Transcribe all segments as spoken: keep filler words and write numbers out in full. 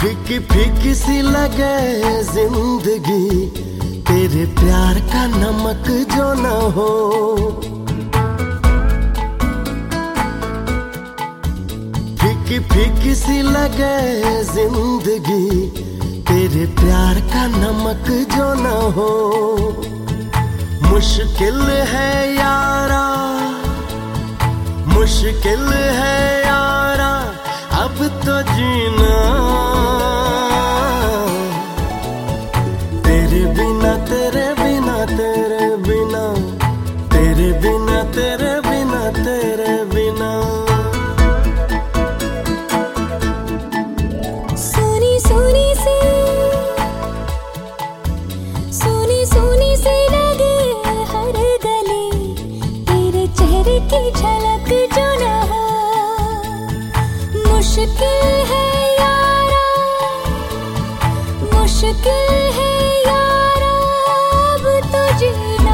फीकी फीकी सी लगे जिंदगी, तेरे प्यार का नमक जो न हो। फीकी फीकी सी लगे जिंदगी, तेरे प्यार का नमक जो न हो। मुश्किल है यारा, मुश्किल है यारा अब तो जीना, तेरे बिना तेरे बिना तेरे बिना, तेरे बिना तेरे बिना तेरे बिना। सोनी सोनी सी, सोनी सोनी सी लगे हर गली, तेरे चेहरे की झलक जो न हो। मुश्किल है यारा, मुश्किल है यारा अब तो जीना,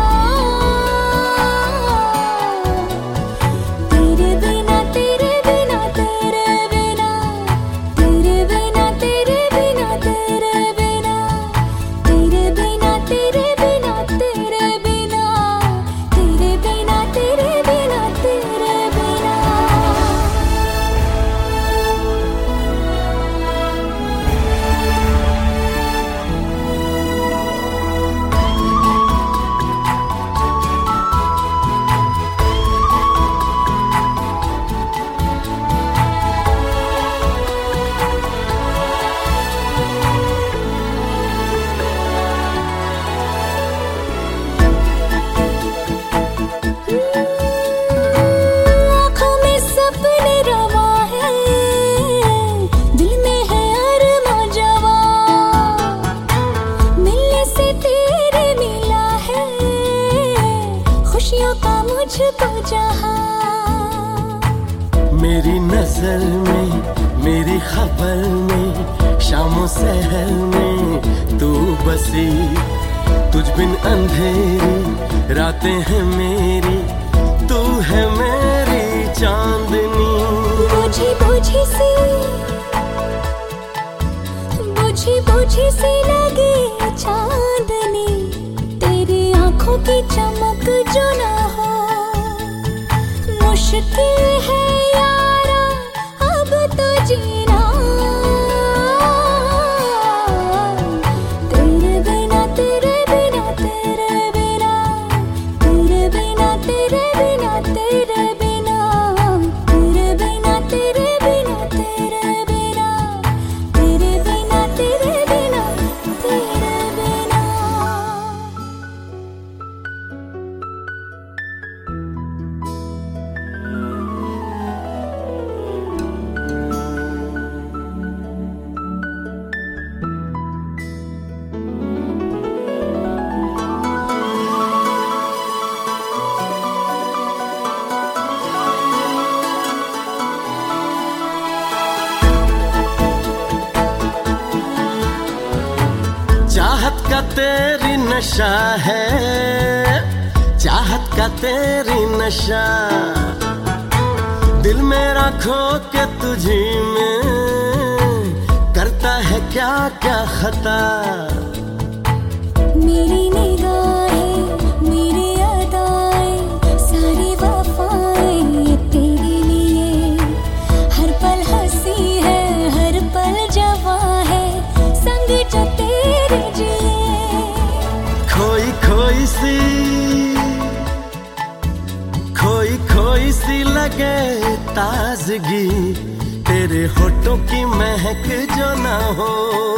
तेरे बिना तेरे बिना तेरे बिना, तेरे बिना तेरे बिना तेरे बिना, तेरे बिना तेरे बिना तेरे बिना, तेरे बिना तेरे बिना तेरे बिना। मेरी नजर में, मेरी खबर में, शामों सहर में तू बसी। तुझ बिन अंधेरी रातें हैं मेरी, तू है मेरी चांदनी। बुझी बुझी सी, बुझी बुझी सी लगे चांदनी, तेरी आंखों की चमक जो न हो। मुश्किल है यारा अब तो जीना, तेरे बिना तेरे बिना तेरे बिना, तेरे बिना तेरे बिना तेरे बिना, तेरे बिना तेरे बिना तेरे बिना, तेरे बिना तेरे बिना तेरे बिना। चाहत का तेरी नशा है, चाहत का तेरी नशा, दिल मेरा खो के तुझी में करता है क्या क्या खता। मेरी निगाहें, मेरी अदाएं, सारी वफाएं तेरे लिए, हर पल हंसी है, हर पल जवां है, संग जो तेरे जिए। खोई खोई सी, खोई खोई सी लगे ताजगी, तेरे होठों की महक जो न हो।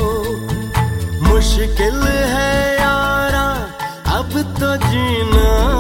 मुश्किल है यारा अब तो जीना,